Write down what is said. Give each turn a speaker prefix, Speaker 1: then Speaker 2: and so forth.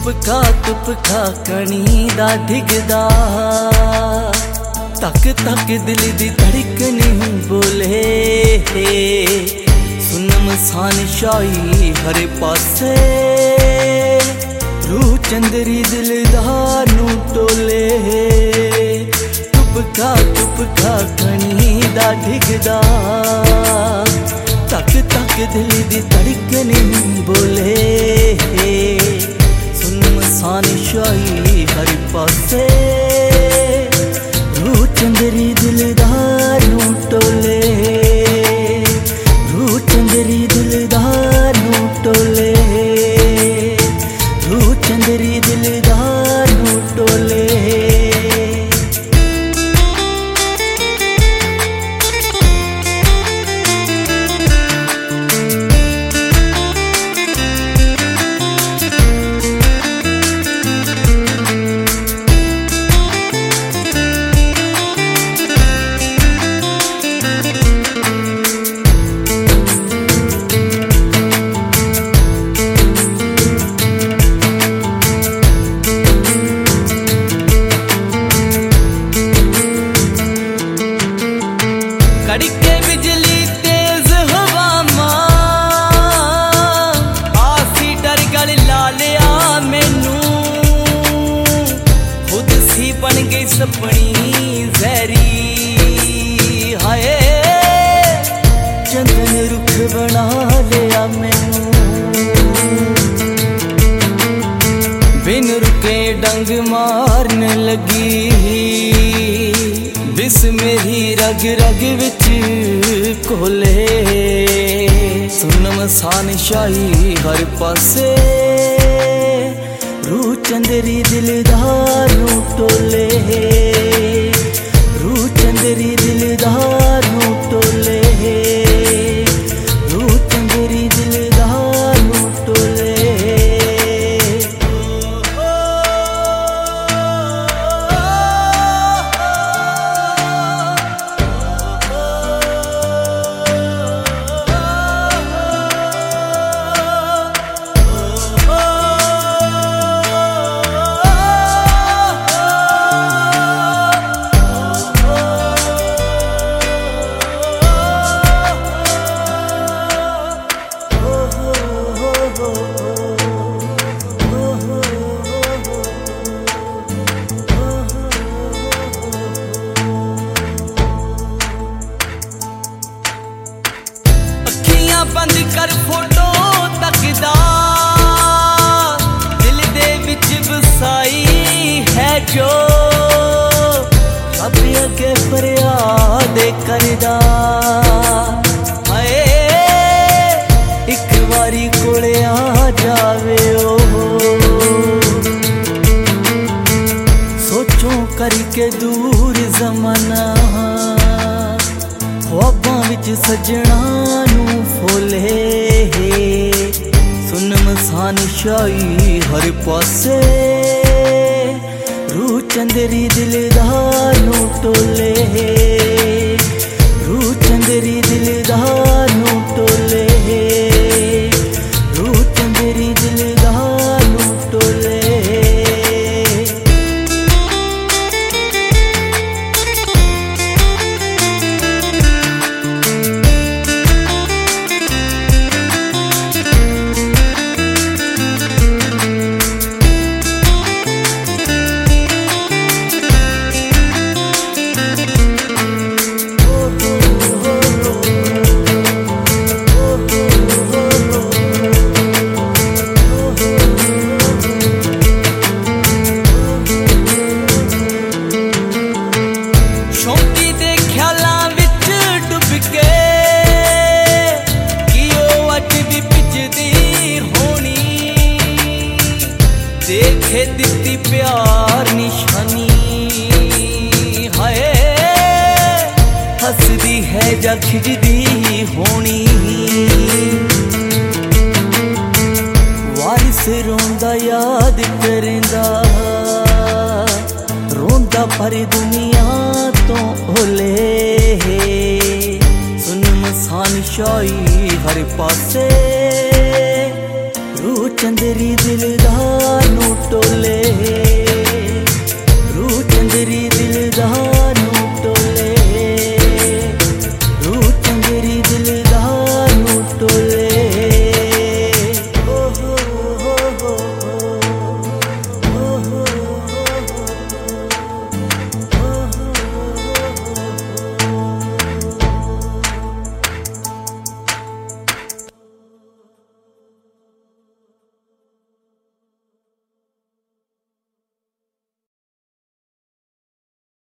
Speaker 1: तुपका कणी दा डिगदा तक तक दिल दी धड़कन बोले सुनम सान शाही हर पासे रूह चंदरी दिलदार नू टोले तुपका कणी दा डिगदा तक तक दिल दी धड़कन बोले सान शाही हर पासे रूह चंदरी दिलदार नू टोले रूह चंदरी दिलदार नू टोले रूह चंदरी दिलदार नू टोले कड़के बिजली तेज हवा आसी डर गल ला लिया मैनू खुद सी बन गई सपनी जहरी हाय चंदन रुख बना लिया मैनू बिन रुके डंग मारन लगी बिस मेरी रग रग विच कोले सुनम सान शाही हर पासे रूह चंदरी दिलदार नू टोले रूह चंदरी दिलदार नू टोले रूह चंदरी दिलदार नू टोले बंद कर फोटो तकदा दिल दे विच बसाई है जो अब अगे फरियाद करदा हाय एक बारी कोले आ जावे ओ सोचो करके दूर जमाना ख्वाबां विच सजना नू फोले सुनम सान शाही हर पासे रूह चंदरी दिलदार नू टोले रूह चंदरी दिलदार नू टोले रूह चंदरी दिलदार नू टोले देखे दिती प्यार निशानी हाय हसदी है जा खिजदी होनी वारिस रोंदा याद करेंदा रोंदा पर दुनिया तो ओले सुनम सान शाही हर पासे तू चंदरी दिलदार नू टोले।